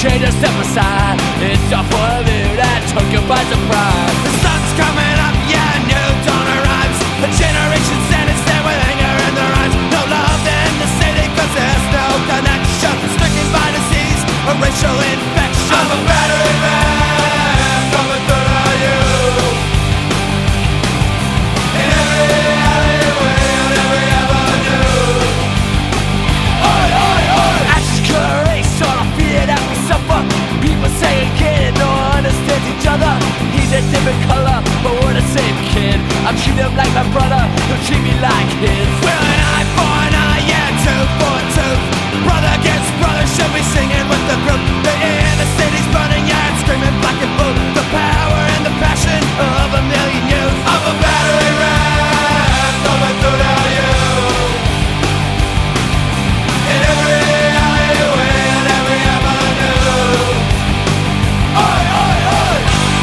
change and step aside. It's all for a view that took you by surprise. The sun's coming up, yeah, new dawn arrives. A generation standing stand with anger in their eyes. No love in the city cause there's no connection. Stricken by disease, a racial infection. I'm a battery man coming through to you. In every alleyway and every avenue. Oi, oi, oi! Ashes curate, sort of fear that we suffer. People say again, no one understands each other. He's a different color, but we're the same kid. I treat him like my brother, he'll treat me like his. Well, an eye for an eye, yeah, tooth for a tooth. Brother against brother, should be singing with the group. The inner city's burning, yeah, and screaming black and blue. The power and the passion of a million youth. I'm a battery ram coming through to you. In every alleyway and every avenue. Oi, oi, oi!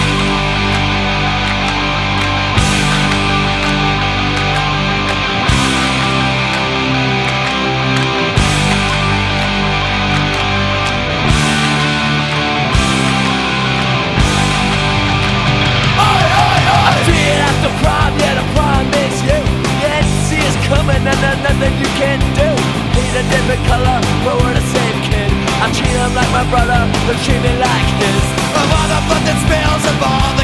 The problem, yeah, the problem is you. Yeah, see it's coming and there's nothing you can do. He's a different color, but we're the same kid. I treat him like my brother, he'll treat me like his. Of all the blood that spills, of all the